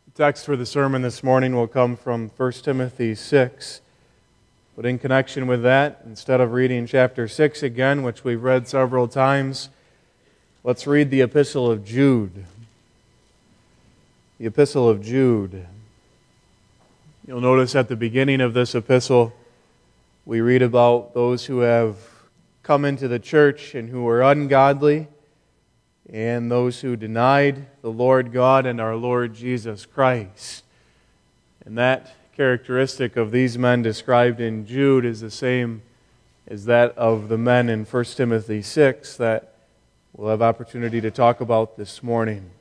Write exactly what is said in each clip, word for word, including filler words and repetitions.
The text for the sermon this morning will come from First Timothy six. But in connection with that, instead of reading chapter six again, which we've read several times, let's read the Epistle of Jude. The Epistle of Jude. You'll notice at the beginning of this epistle, we read about those who have come into the church and who were ungodly, and those who denied the Lord God and our Lord Jesus Christ. And that characteristic of these men described in Jude is the same as that of the men in First Timothy six that we'll have opportunity to talk about this morning.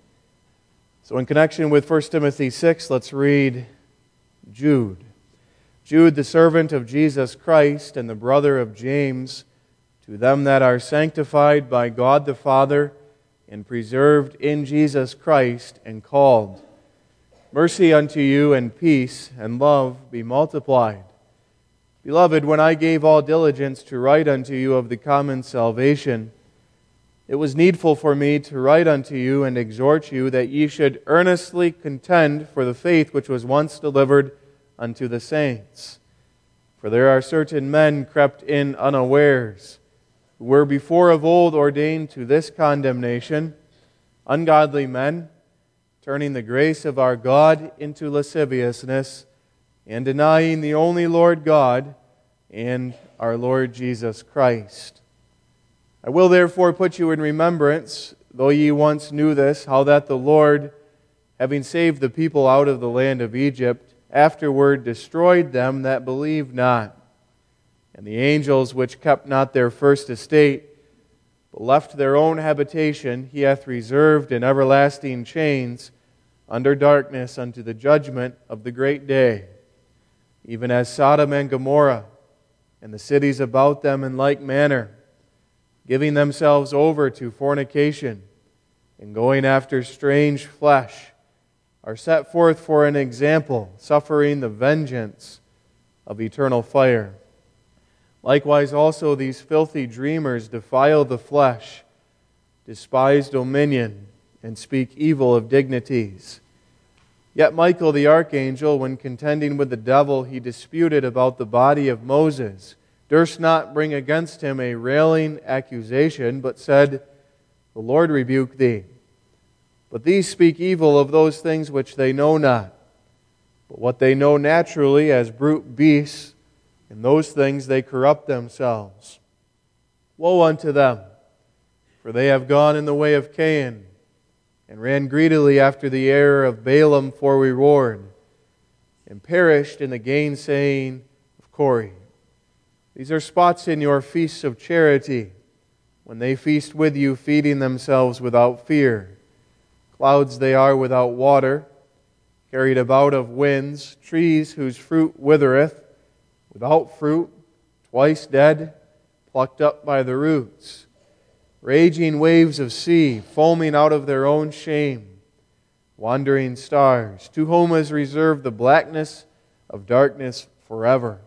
So in connection with First Timothy six, let's read Jude. Jude, the servant of Jesus Christ and the brother of James, to them that are sanctified by God the Father and preserved in Jesus Christ and called. Mercy unto you and peace and love be multiplied. Beloved, when I gave all diligence to write unto you of the common salvation, it was needful for me to write unto you and exhort you that ye should earnestly contend for the faith which was once delivered unto the saints. For there are certain men crept in unawares, who were before of old ordained to this condemnation, ungodly men, turning the grace of our God into lasciviousness, and denying the only Lord God and our Lord Jesus Christ. I will therefore put you in remembrance, though ye once knew this, how that the Lord, having saved the people out of the land of Egypt, afterward destroyed them that believed not. And the angels which kept not their first estate, but left their own habitation, He hath reserved in everlasting chains under darkness unto the judgment of the great day, even as Sodom and Gomorrah and the cities about them in like manner, giving themselves over to fornication and going after strange flesh, are set forth for an example, suffering the vengeance of eternal fire. Likewise also these filthy dreamers defile the flesh, despise dominion, and speak evil of dignities. Yet Michael the archangel, when contending with the devil, he disputed about the body of Moses, durst not bring against him a railing accusation, but said, The Lord rebuke thee. But these speak evil of those things which they know not. But what they know naturally as brute beasts, in those things they corrupt themselves. Woe unto them, for they have gone in the way of Cain, and ran greedily after the error of Balaam for reward, and perished in the gainsaying of Kore. These are spots in your feasts of charity, when they feast with you, feeding themselves without fear. Clouds they are without water, carried about of winds, trees whose fruit withereth, without fruit, twice dead, plucked up by the roots. Raging waves of sea, foaming out of their own shame. Wandering stars, to whom is reserved the blackness of darkness forever.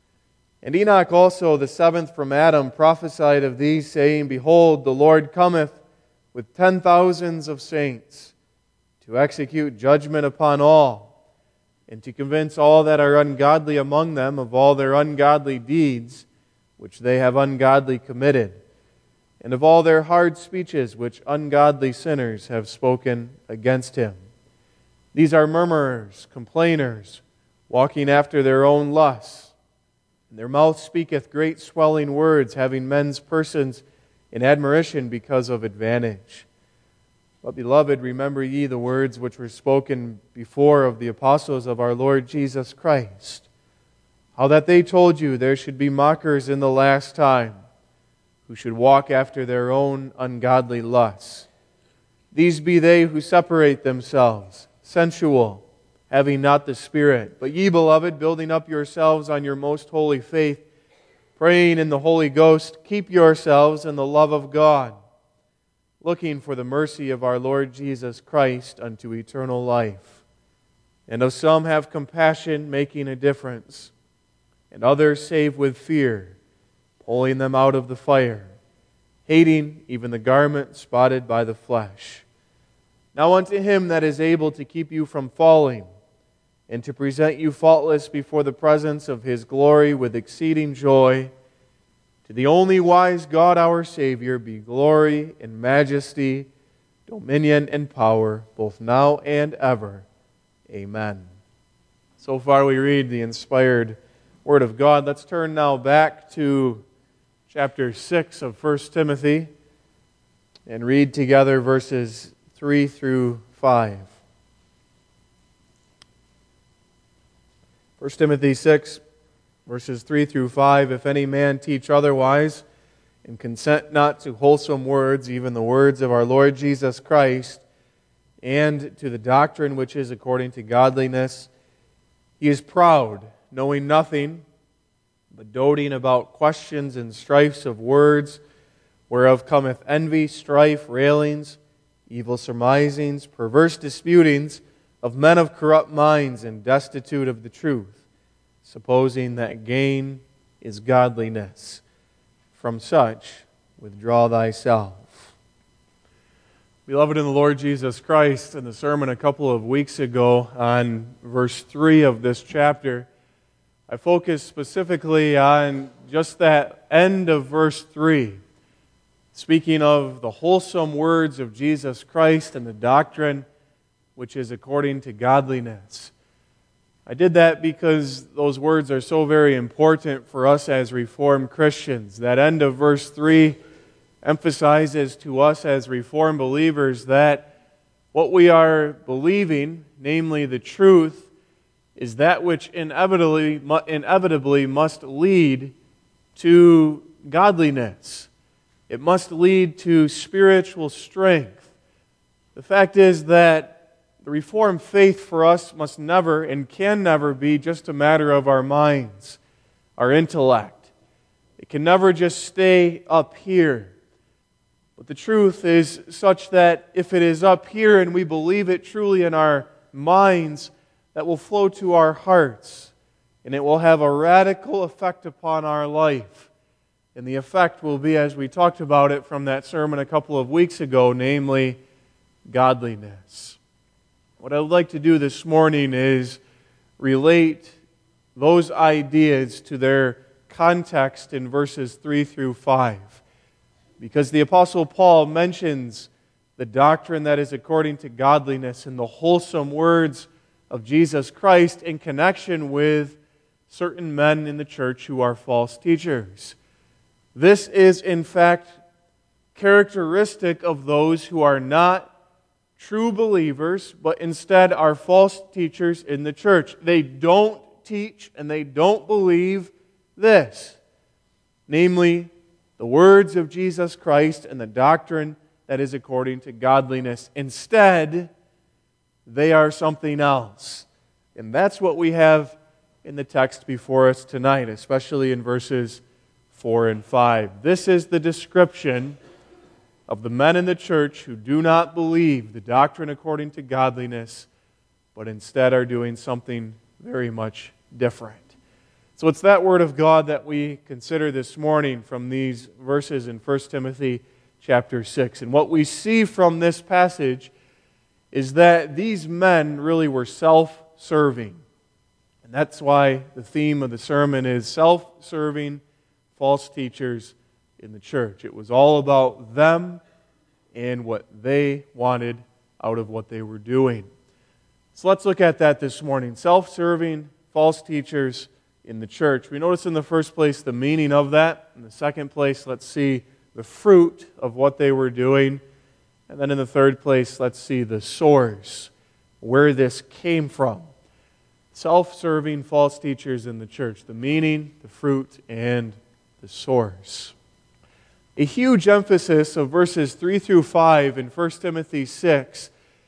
And Enoch also, the seventh from Adam, prophesied of these, saying, Behold, the Lord cometh with ten thousands of saints, to execute judgment upon all, and to convince all that are ungodly among them of all their ungodly deeds which they have ungodly committed, and of all their hard speeches which ungodly sinners have spoken against Him. These are murmurers, complainers, walking after their own lusts, and their mouth speaketh great swelling words, having men's persons in admiration because of advantage. But, beloved, remember ye the words which were spoken before of the apostles of our Lord Jesus Christ, how that they told you there should be mockers in the last time, who should walk after their own ungodly lusts. These be they who separate themselves, sensual, having not the Spirit. But ye, beloved, building up yourselves on your most holy faith, praying in the Holy Ghost, keep yourselves in the love of God, looking for the mercy of our Lord Jesus Christ unto eternal life. And of some have compassion, making a difference, and others save with fear, pulling them out of the fire, hating even the garment spotted by the flesh. Now unto Him that is able to keep you from falling, and to present you faultless before the presence of His glory with exceeding joy, to the only wise God our Savior be glory and majesty, dominion and power, both now and ever. Amen. So far we read the inspired Word of God. Let's turn now back to chapter six of First Timothy and read together verses three through five. First Timothy six, verses three through five. If any man teach otherwise, and consent not to wholesome words, even the words of our Lord Jesus Christ, and to the doctrine which is according to godliness, he is proud, knowing nothing, but doting about questions and strifes of words, whereof cometh envy, strife, railings, evil surmisings, perverse disputings of men of corrupt minds and destitute of the truth, supposing that gain is godliness. From such withdraw thyself. Beloved in the Lord Jesus Christ, in the sermon a couple of weeks ago on verse three of this chapter, I focused specifically on just that end of verse three, speaking of the wholesome words of Jesus Christ and the doctrine which is according to godliness. I did that because those words are so very important for us as Reformed Christians. That end of verse three emphasizes to us as Reformed believers that what we are believing, namely the truth, is that which inevitably, inevitably must lead to godliness. It must lead to spiritual strength. The fact is that the Reformed faith for us must never and can never be just a matter of our minds, our intellect. It can never just stay up here. But the truth is such that if it is up here and we believe it truly in our minds, that will flow to our hearts, and it will have a radical effect upon our life. And the effect will be, as we talked about it from that sermon a couple of weeks ago, namely godliness. What I would like to do this morning is relate those ideas to their context in verses three through five. Because the Apostle Paul mentions the doctrine that is according to godliness and the wholesome words of Jesus Christ in connection with certain men in the church who are false teachers. This is, in fact, characteristic of those who are not true believers, but instead are false teachers in the church. They don't teach and they don't believe this, namely, the words of Jesus Christ and the doctrine that is according to godliness. Instead, they are something else. And that's what we have in the text before us tonight, especially in verses four and five. This is the description of the men in the church who do not believe the doctrine according to godliness, but instead are doing something very much different. So it's that word of God that we consider this morning from these verses in First Timothy chapter six. And what we see from this passage is that these men really were self-serving. And that's why the theme of the sermon is self-serving false teachers in the church. It was all about them and what they wanted out of what they were doing. So let's look at that this morning. Self-serving false teachers in the church. We notice in the first place the meaning of that. In the second place, let's see the fruit of what they were doing. And then in the third place, let's see the source, where this came from. Self-serving false teachers in the church. The meaning, the fruit, and the source. A huge emphasis of verses three through five in First Timothy six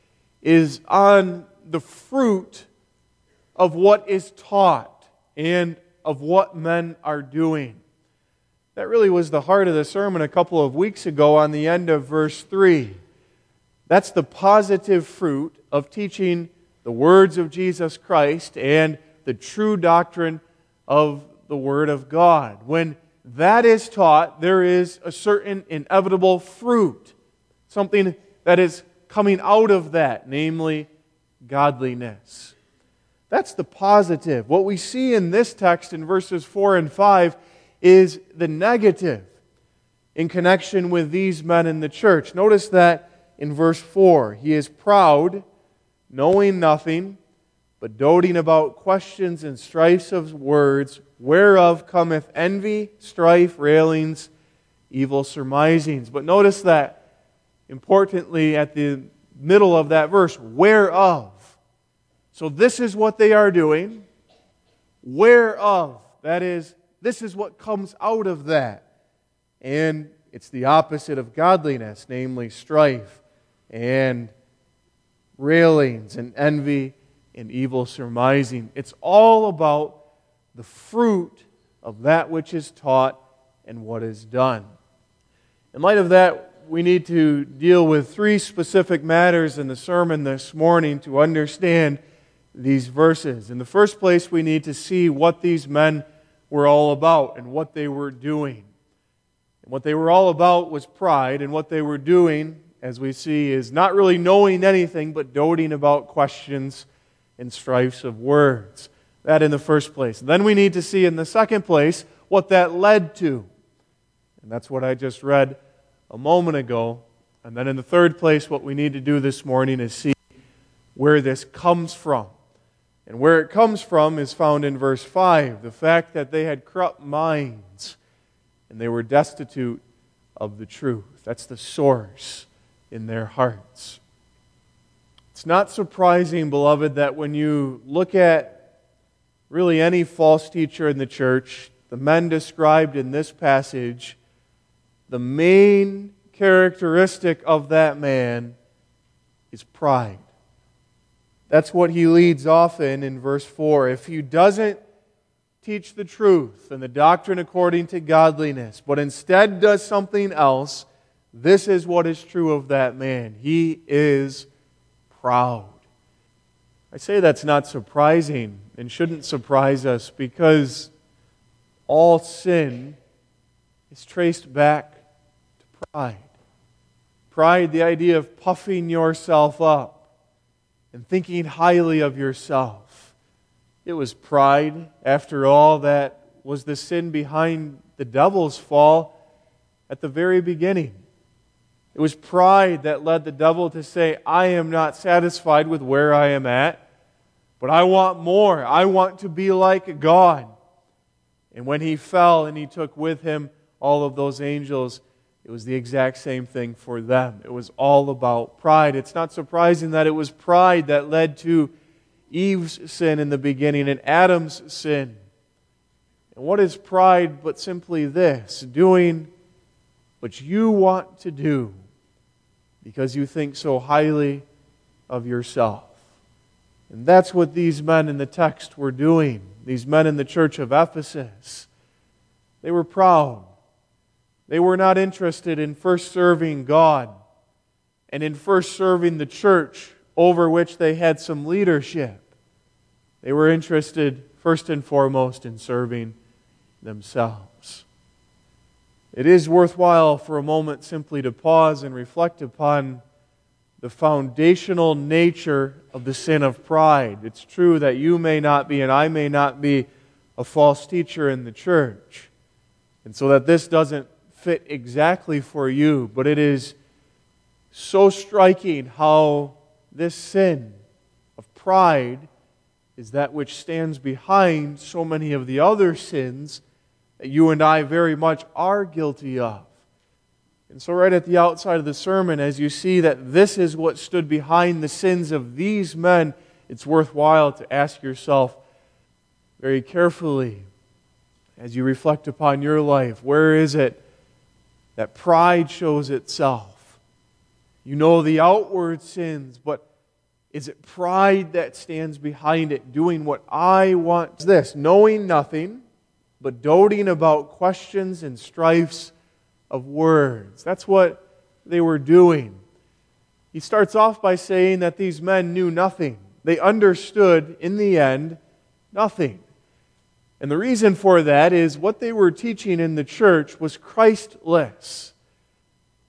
is on the fruit of what is taught and of what men are doing. That really was the heart of the sermon a couple of weeks ago on the end of verse three. That's the positive fruit of teaching the words of Jesus Christ and the true doctrine of the Word of God. When that is taught, there is a certain inevitable fruit, something that is coming out of that, namely godliness. That's the positive. What we see in this text in verses four and five is the negative in connection with these men in the church. Notice that in verse four, he is proud, knowing nothing, but doting about questions and strifes of words, whereof cometh envy, strife, railings, evil surmisings. But notice that, importantly, at the middle of that verse, whereof. So this is what they are doing. Whereof. That is, this is what comes out of that. And it's the opposite of godliness, namely strife and railings and envy and evil surmising. It's all about the fruit of that which is taught and what is done. In light of that, we need to deal with three specific matters in the sermon this morning to understand these verses. In the first place, we need to see what these men were all about and what they were doing. And what they were all about was pride, and what they were doing, as we see, is not really knowing anything, but doting about questions and strifes of words. That in the first place. Then we need to see in the second place what that led to. And that's what I just read a moment ago. And then in the third place, what we need to do this morning is see where this comes from. And where it comes from is found in verse five. The fact that they had corrupt minds and they were destitute of the truth. That's the source in their hearts. It's not surprising, beloved, that when you look at really any false teacher in the church, the men described in this passage, the main characteristic of that man is pride. That's what he leads off in in verse four. If he doesn't teach the truth and the doctrine according to godliness, but instead does something else, this is what is true of that man. He is proud. I say that's not surprising and shouldn't surprise us because all sin is traced back to pride. Pride, the idea of puffing yourself up and thinking highly of yourself. It was pride, after all, that was the sin behind the devil's fall at the very beginning. It was pride that led the devil to say, I am not satisfied with where I am at, but I want more. I want to be like God. And when he fell and he took with him all of those angels, it was the exact same thing for them. It was all about pride. It's not surprising that it was pride that led to Eve's sin in the beginning and Adam's sin. And what is pride but simply this? Doing what you want to do because you think so highly of yourself. And that's what these men in the text were doing. These men in the church of Ephesus. They were proud. They were not interested in first serving God and in first serving the church over which they had some leadership. They were interested first and foremost in serving themselves. It is worthwhile for a moment simply to pause and reflect upon the foundational nature of the sin of pride. It's true that you may not be and I may not be a false teacher in the church. And so that this doesn't fit exactly for you, but it is so striking how this sin of pride is that which stands behind so many of the other sins that you and I very much are guilty of. And so right at the outside of the sermon, as you see that this is what stood behind the sins of these men, it's worthwhile to ask yourself very carefully as you reflect upon your life, where is it that pride shows itself? You know the outward sins, but is it pride that stands behind it, doing what I want? This, knowing nothing, but doting about questions and strifes of words. That's what they were doing. He starts off by saying that these men knew nothing. They understood, in the end, nothing. And the reason for that is what they were teaching in the church was Christless.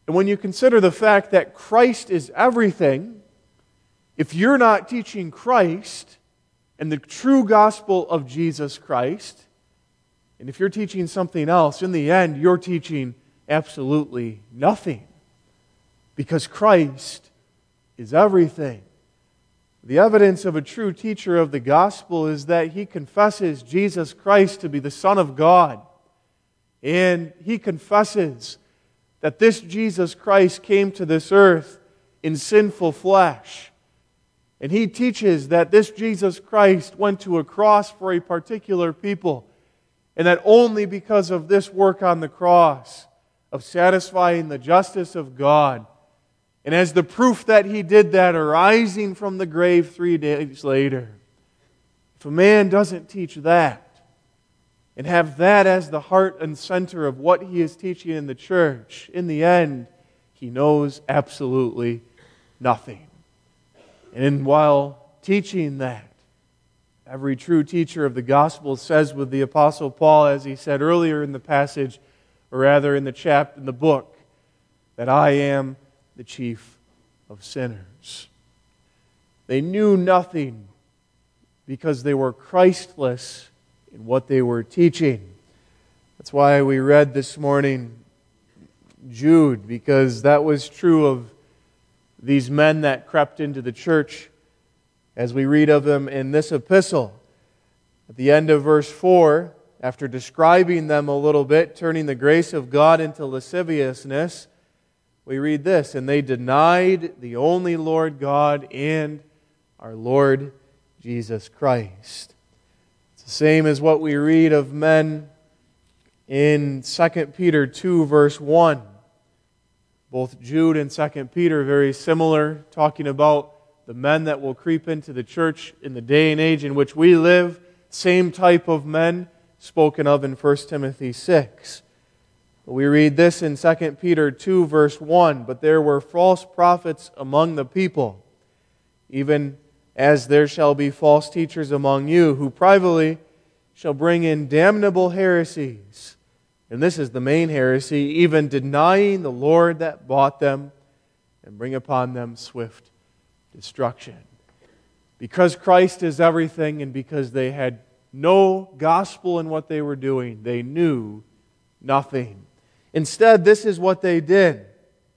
And when you consider the fact that Christ is everything, if you're not teaching Christ and the true gospel of Jesus Christ, and if you're teaching something else, in the end, you're teaching absolutely nothing. Because Christ is everything. The evidence of a true teacher of the gospel is that he confesses Jesus Christ to be the Son of God. And he confesses that this Jesus Christ came to this earth in sinful flesh. And he teaches that this Jesus Christ went to a cross for a particular people, and that only because of this work on the cross, of satisfying the justice of God, and as the proof that he did that, arising from the grave three days later, if a man doesn't teach that, and have that as the heart and center of what he is teaching in the church, in the end, he knows absolutely nothing. And while teaching that, every true teacher of the gospel says with the Apostle Paul, as he said earlier in the passage, or rather in the chapter, in the book, that I am the chief of sinners. They knew nothing because they were Christless in what they were teaching. That's why we read this morning Jude, because that was true of these men that crept into the church, as we read of them in this epistle. At the end of verse four, after describing them a little bit, turning the grace of God into lasciviousness, we read this, and they denied the only Lord God and our Lord Jesus Christ. It's the same as what we read of men in Second Peter two, verse one. Both Jude and Second Peter are very similar, talking about the men that will creep into the church in the day and age in which we live. Same type of men spoken of in First Timothy six. We read this in Second Peter two, verse one, but there were false prophets among the people, even as there shall be false teachers among you, who privately shall bring in damnable heresies. And this is the main heresy, even denying the Lord that bought them, and bring upon them swift destruction. Because Christ is everything, and because they had no gospel in what they were doing, they knew nothing. Instead, this is what they did.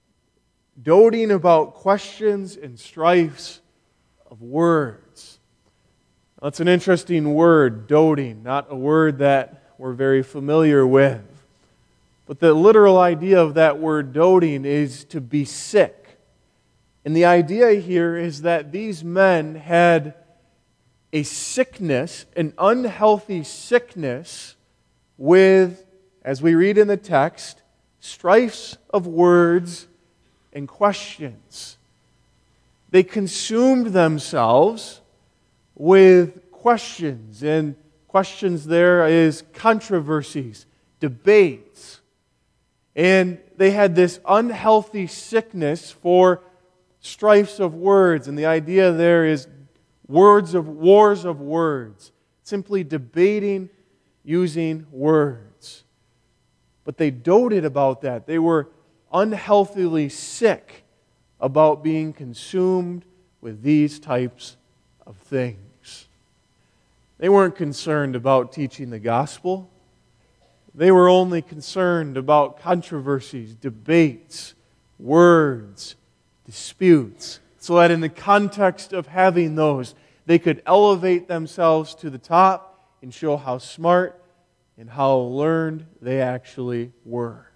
Doting about questions and strifes of words. That's an interesting word, doting, not a word that we're very familiar with. But the literal idea of that word doting is to be sick. And the idea here is that these men had a sickness, an unhealthy sickness with, as we read in the text, strifes of words and questions. They consumed themselves with questions, and questions there is controversies, debates. And they had this unhealthy sickness for strifes of words. And the idea there is words of wars of words. Simply debating using words. But they doted about that. They were unhealthily sick about being consumed with these types of things. They weren't concerned about teaching the gospel. They were only concerned about controversies, debates, words, disputes, so that in the context of having those, they could elevate themselves to the top and show how smart and how learned they actually were.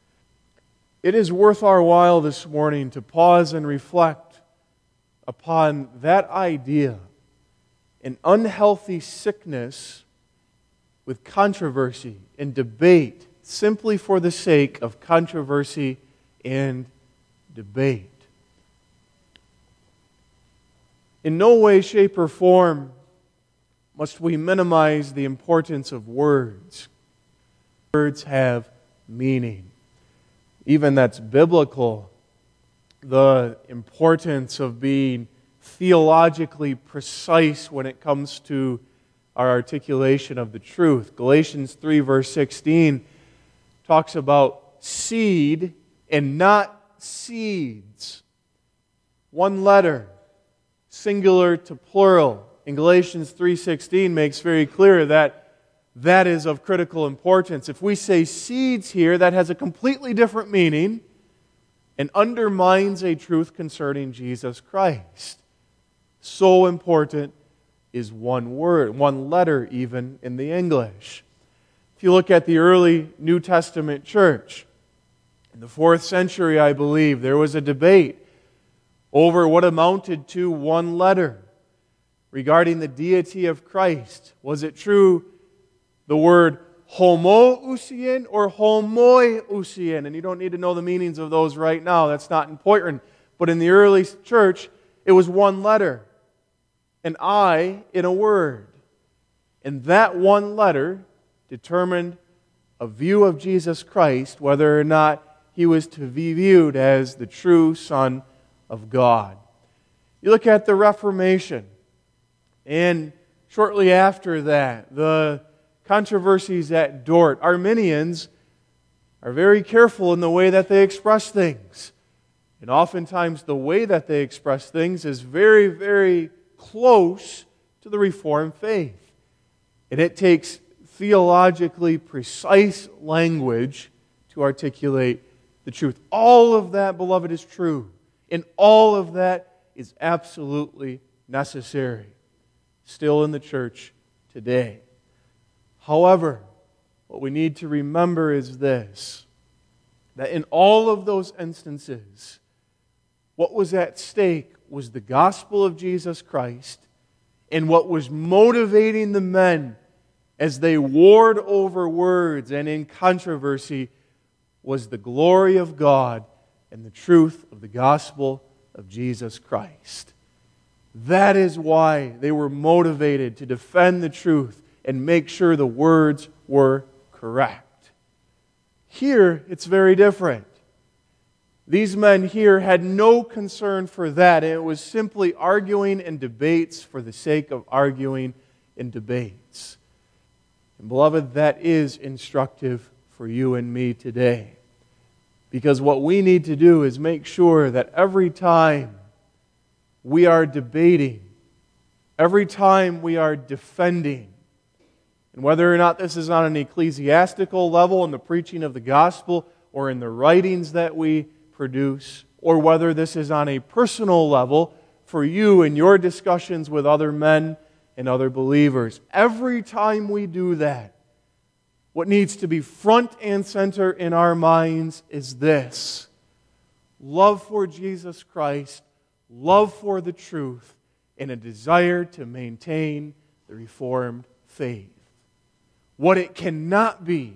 It is worth our while this morning to pause and reflect upon that idea, an unhealthy sickness with controversy and debate simply for the sake of controversy and debate. In no way, shape, or form must we minimize the importance of words. Words have meaning. Even that's biblical. The importance of being theologically precise when it comes to our articulation of the truth. Galatians three, verse sixteen talks about seed and not seeds. One letter, singular to plural. In Galatians three sixteen makes very clear that that is of critical importance. If we say seeds here, that has a completely different meaning and undermines a truth concerning Jesus Christ. So important is one word, one letter even in the English. If you look at the early New Testament church, in the fourth century, I believe, there was a debate over what amounted to one letter regarding the deity of Christ. Was it true the word homoousian or homoiousian? And you don't need to know the meanings of those right now. That's not important. But in the early church, it was one letter, an I in a word. And that one letter determined a view of Jesus Christ, whether or not He was to be viewed as the true Son of God. You look at the Reformation, and shortly after that, the controversies at Dort. Arminians are very careful in the way that they express things. And oftentimes the way that they express things is very, very close to the Reformed faith. And it takes theologically precise language to articulate the truth. All of that, beloved, is true. And all of that is absolutely necessary still in the church today. However, what we need to remember is this, that in all of those instances, what was at stake was the gospel of Jesus Christ, and what was motivating the men as they warred over words and in controversy was the glory of God and the truth of the gospel of Jesus Christ. That is why they were motivated to defend the truth and make sure the words were correct. Here, it's very different. These men here had no concern for that. It was simply arguing in debates for the sake of arguing in debates. And beloved, that is instructive for you and me today. Because what we need to do is make sure that every time we are debating, every time we are defending, and whether or not this is on an ecclesiastical level in the preaching of the gospel or in the writings that we produce, or whether this is on a personal level for you in your discussions with other men and other believers, every time we do that, what needs to be front and center in our minds is this: love for Jesus Christ, love for the truth, and a desire to maintain the Reformed faith. What it cannot be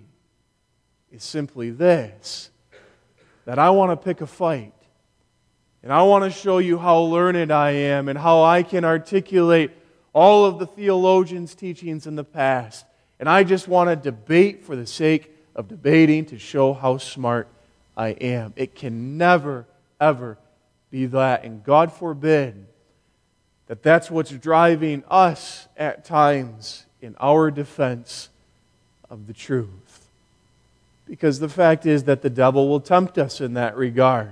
is simply this, that I want to pick a fight, and I want to show you how learned I am and how I can articulate all of the theologians' teachings in the past, and I just want to debate for the sake of debating to show how smart I am. It can never, ever be that, and God forbid that that's what's driving us at times in our defense of the truth. Because the fact is that the devil will tempt us in that regard.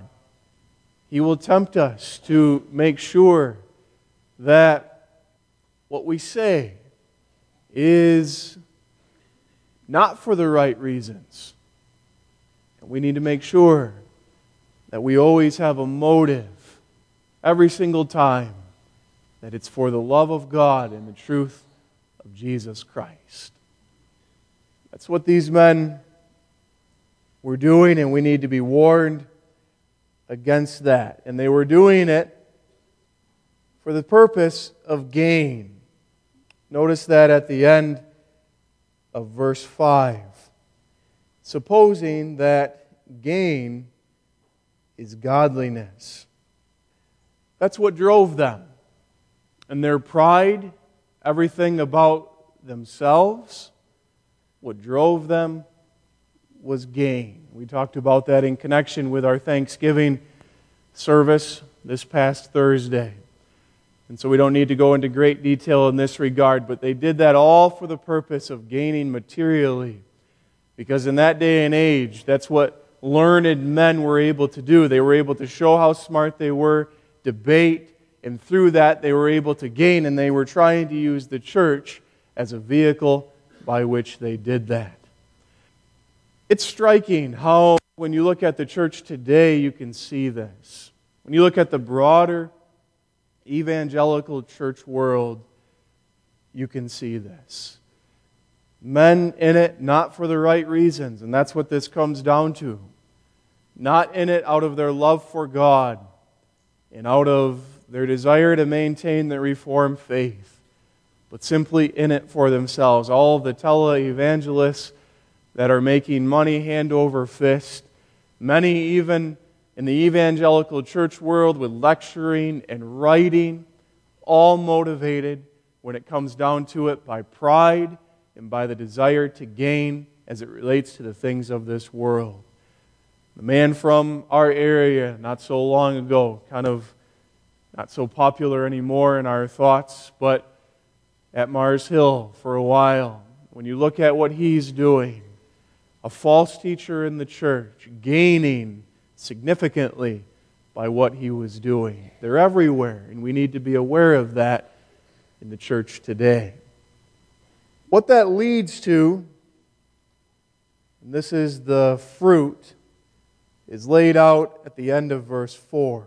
He will tempt us to make sure that what we say is not for the right reasons. And we need to make sure that we always have a motive every single time, that it's for the love of God and the truth of Jesus Christ. That's what these men were doing, and we need to be warned against that. And they were doing it for the purpose of gain. Notice that at the end of verse five. Supposing that gain is godliness. That's what drove them. And their pride, everything about themselves, what drove them was gain. We talked about that in connection with our Thanksgiving service this past Thursday. And so we don't need to go into great detail in this regard, but they did that all for the purpose of gaining materially. Because in that day and age, that's what learned men were able to do. They were able to show how smart they were, debate, and through that they were able to gain, and they were trying to use the church as a vehicle by which they did that. It's striking how, when you look at the church today, you can see this. When you look at the broader evangelical church world, you can see this. Men in it not for the right reasons, and that's what this comes down to. Not in it out of their love for God and out of their desire to maintain the Reformed faith, but simply in it for themselves. All of the tele-evangelists that are making money hand over fist, many even in the evangelical church world with lecturing and writing, all motivated, when it comes down to it, by pride and by the desire to gain as it relates to the things of this world. The man from our area not so long ago, kind of not so popular anymore in our thoughts, but at Mars Hill for a while, when you look at what he's doing, a false teacher in the church, gaining significantly by what he was doing. They're everywhere, and we need to be aware of that in the church today. What that leads to, and this is the fruit, is laid out at the end of verse four.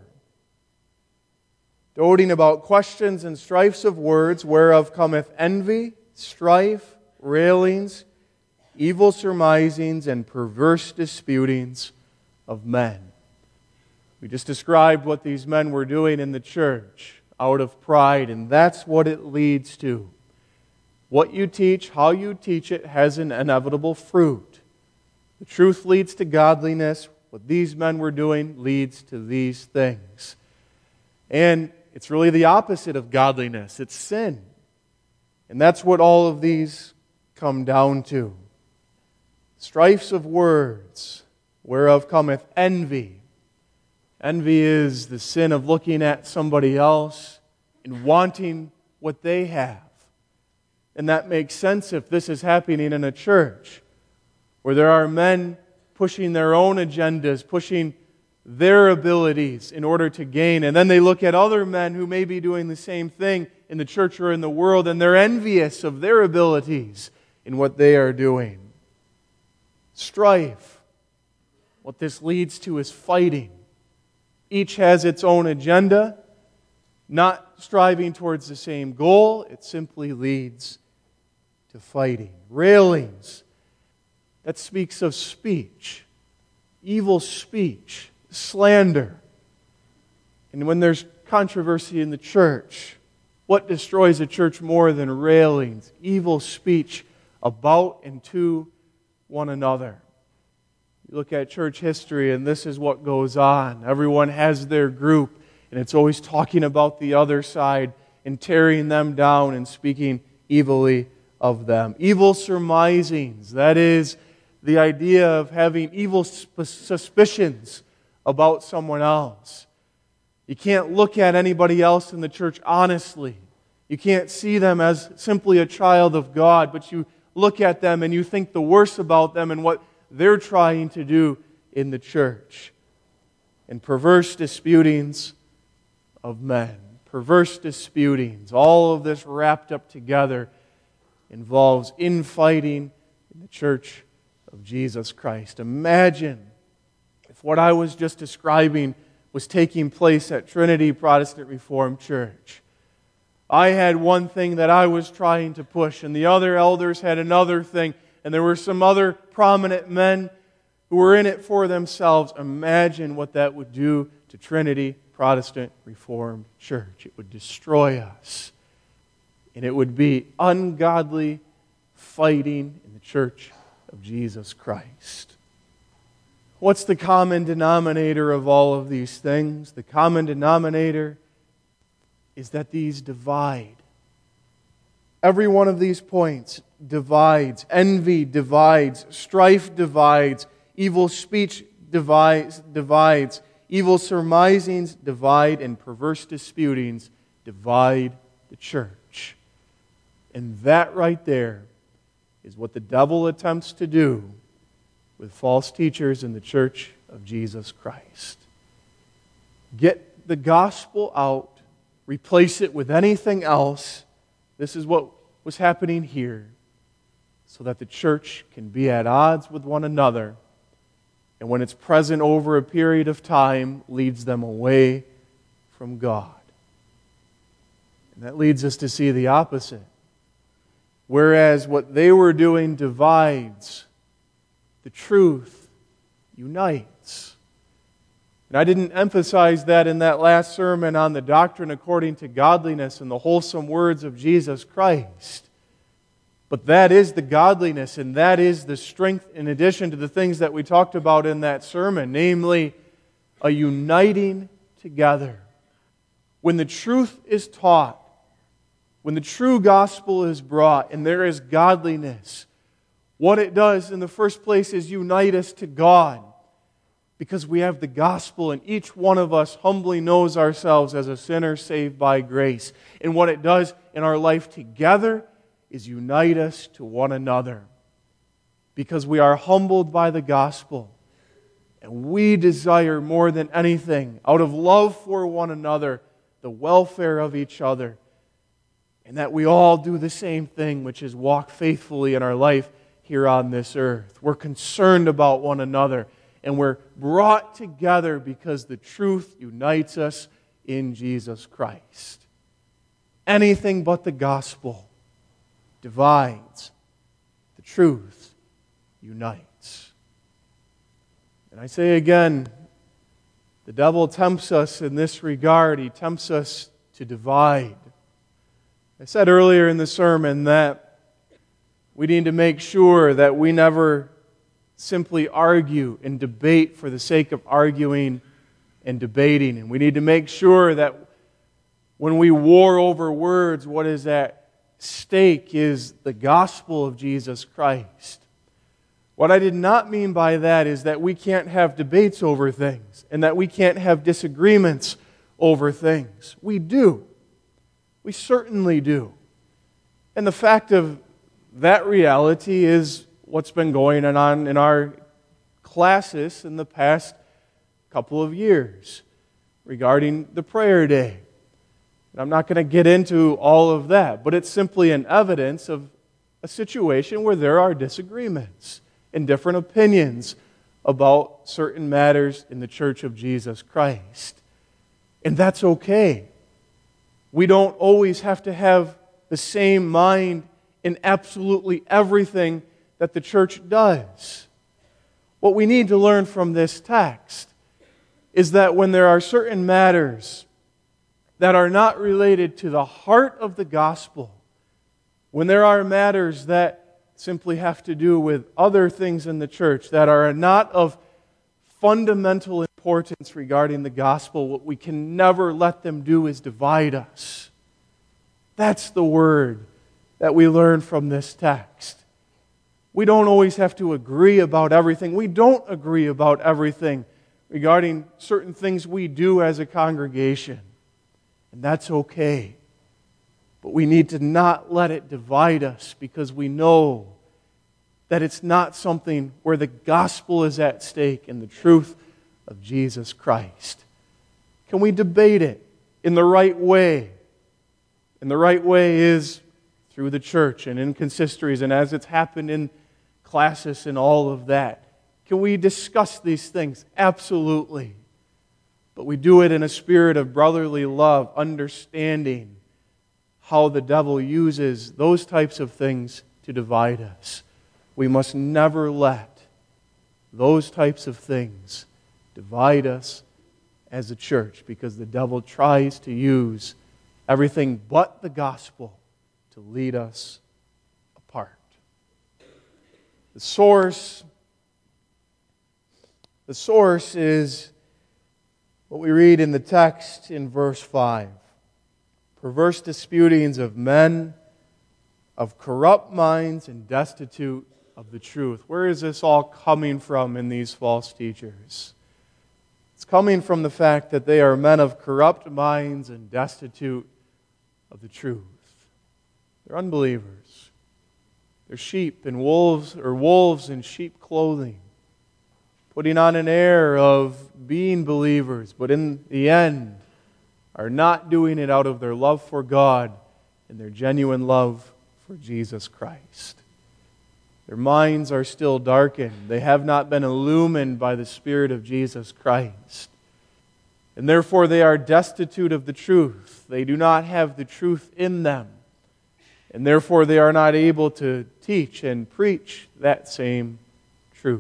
Doting about questions and strifes of words, whereof cometh envy, strife, railings, evil surmisings, and perverse disputings of men. We just described what these men were doing in the church out of pride, and that's what it leads to. What you teach, how you teach it, has an inevitable fruit. The truth leads to godliness. What these men were doing leads to these things. And it's really the opposite of godliness. It's sin. And that's what all of these come down to. Strifes of words, whereof cometh envy. Envy is the sin of looking at somebody else and wanting what they have. And that makes sense if this is happening in a church where there are men pushing their own agendas, pushing their abilities in order to gain. And then they look at other men who may be doing the same thing in the church or in the world, and they're envious of their abilities in what they are doing. Strife. What this leads to is fighting. Each has its own agenda, not striving towards the same goal. It simply leads to fighting. Railings. That speaks of speech. Evil speech. Slander. And when there's controversy in the church, what destroys a church more than railings? Evil speech about and to one another. You look at church history and this is what goes on. Everyone has their group and it's always talking about the other side and tearing them down and speaking evilly of them. Evil surmisings, that is the idea of having evil suspicions about someone else. You can't look at anybody else in the church honestly. You can't see them as simply a child of God, but you look at them and you think the worst about them and what they're trying to do in the church. And perverse disputings of men. Perverse disputings. All of this wrapped up together involves infighting in the church of Jesus Christ. Imagine if what I was just describing was taking place at Trinity Protestant Reformed Church. I had one thing that I was trying to push, and the other elders had another thing, and there were some other prominent men who were in it for themselves. Imagine what that would do to Trinity Protestant Reformed Church. It would destroy us. And it would be ungodly fighting in the church of Jesus Christ. What's the common denominator of all of these things? The common denominator is that these divide. Every one of these points divides. Envy divides. Strife divides. Evil speech divides. divides. Evil surmisings divide. And perverse disputings divide the church. And that right there is what the devil attempts to do with false teachers in the church of Jesus Christ. Get the gospel out, replace it with anything else. This is what was happening here, so that the church can be at odds with one another, and when it's present over a period of time, leads them away from God. And that leads us to see the opposite. Whereas what they were doing divides, the truth unites. And I didn't emphasize that in that last sermon on the doctrine according to godliness and the wholesome words of Jesus Christ. But that is the godliness, and that is the strength in addition to the things that we talked about in that sermon, namely a uniting together. When the truth is taught, when the true gospel is brought, and there is godliness, what it does in the first place is unite us to God, because we have the gospel, and each one of us humbly knows ourselves as a sinner saved by grace. And what it does in our life together is unite us to one another, because we are humbled by the gospel, and we desire more than anything, out of love for one another, the welfare of each other, and that we all do the same thing, which is walk faithfully in our life here on this earth. We're concerned about one another, and we're brought together because the truth unites us in Jesus Christ. Anything but the gospel divides. The truth unites. And I say again, the devil tempts us in this regard. He tempts us to divide. I said earlier in the sermon that we need to make sure that we never simply argue and debate for the sake of arguing and debating. And we need to make sure that when we war over words, what is at stake is the gospel of Jesus Christ. What I did not mean by that is that we can't have debates over things and that we can't have disagreements over things. We do. We certainly do. And the fact of that reality is what's been going on in our classes in the past couple of years regarding the prayer day. I'm not going to get into all of that, but it's simply an evidence of a situation where there are disagreements and different opinions about certain matters in the Church of Jesus Christ. And that's okay. We don't always have to have the same mind in absolutely everything that the church does. What we need to learn from this text is that when there are certain matters that are not related to the heart of the gospel, when there are matters that simply have to do with other things in the church that are not of fundamental importance regarding the gospel, what we can never let them do is divide us. That's the word that we learn from this text. We don't always have to agree about everything. We don't agree about everything regarding certain things we do as a congregation. And that's okay. But we need to not let it divide us, because we know that it's not something where the gospel is at stake and the truth of Jesus Christ. Can we debate it in the right way? And the right way is through the church and in consistories and as it's happened in classes and all of that. Can we discuss these things? Absolutely. But we do it in a spirit of brotherly love, understanding how the devil uses those types of things to divide us. We must never let those types of things divide us as a church, because the devil tries to use everything but the gospel to lead us apart. The source, the source is what we read in the text in verse five. Perverse disputings of men, of corrupt minds, and destitute of the truth. Where is this all coming from in these false teachers? It's coming from the fact that they are men of corrupt minds and destitute of the truth. They're unbelievers. They're sheep and wolves, or wolves in sheep clothing. putting on an air of being believers, but in the end are not doing it out of their love for God and their genuine love for Jesus Christ. Their minds are still darkened. They have not been illumined by the Spirit of Jesus Christ. And therefore they are destitute of the truth. They do not have the truth in them. And therefore they are not able to teach and preach that same truth.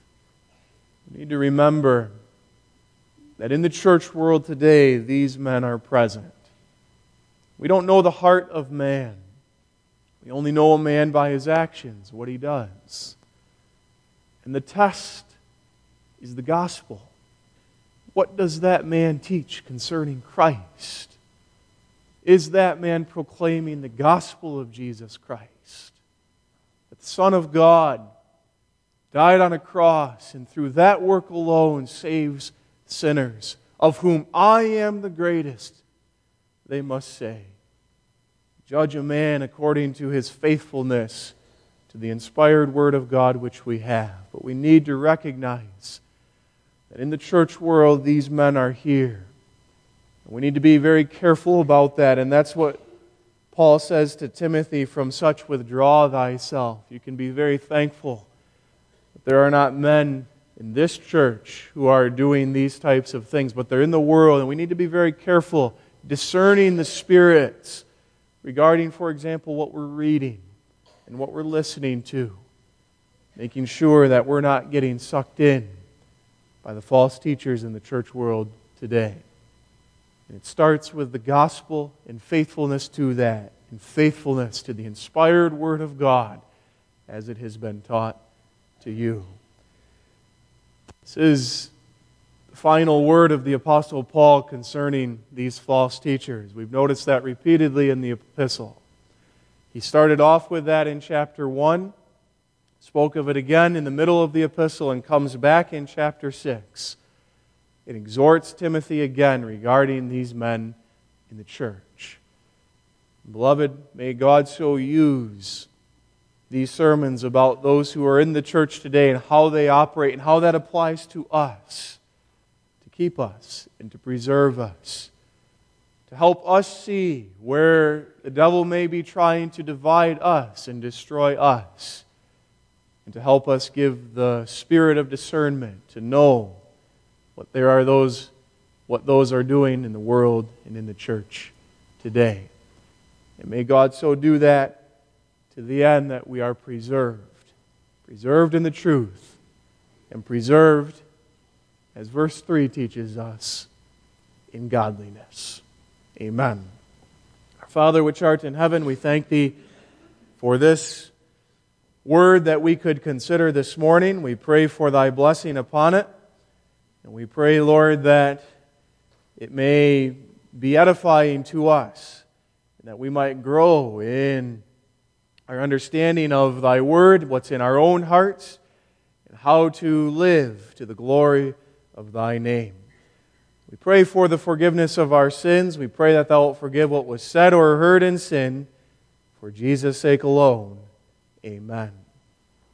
We need to remember that in the church world today, these men are present. We don't know the heart of man. We only know a man by his actions, what he does. And the test is the gospel. What does that man teach concerning Christ? Is that man proclaiming the gospel of Jesus Christ? That the Son of God died on a cross and through that work alone saves sinners, of whom I am the greatest, they must say. Judge a man according to his faithfulness to the inspired Word of God which we have. But we need to recognize that in the church world these men are here. And we need to be very careful about that, and that's what Paul says to Timothy, from such withdraw thyself. You can be very thankful that there are not men in this church who are doing these types of things, but they're in the world, and we need to be very careful discerning the spirits regarding, for example, what we're reading and what we're listening to, making sure that we're not getting sucked in by the false teachers in the church world today. And it starts with the gospel and faithfulness to that, and faithfulness to the inspired Word of God as it has been taught to you. This is the final word of the Apostle Paul concerning these false teachers. We've noticed that repeatedly in the epistle. He started off with that in chapter one, spoke of it again in the middle of the epistle, and comes back in chapter six. It exhorts Timothy again regarding these men in the church. Beloved, may God so use these sermons about those who are in the church today and how they operate and how that applies to us, to keep us and to preserve us, to help us see where the devil may be trying to divide us and destroy us, and to help us give the spirit of discernment to know what there are those, what those are doing in the world and in the church today. And may God so do that to the end that we are preserved, preserved in the truth, and preserved, as verse three teaches us, in godliness. Amen. Our Father which art in heaven, we thank Thee for this word that we could consider this morning. We pray for Thy blessing upon it. And we pray, Lord, that it may be edifying to us, and that we might grow in our understanding of Thy Word, what's in our own hearts, and how to live to the glory of Thy name. We pray for the forgiveness of our sins. We pray that Thou wilt forgive what was said or heard in sin, for Jesus' sake alone. Amen.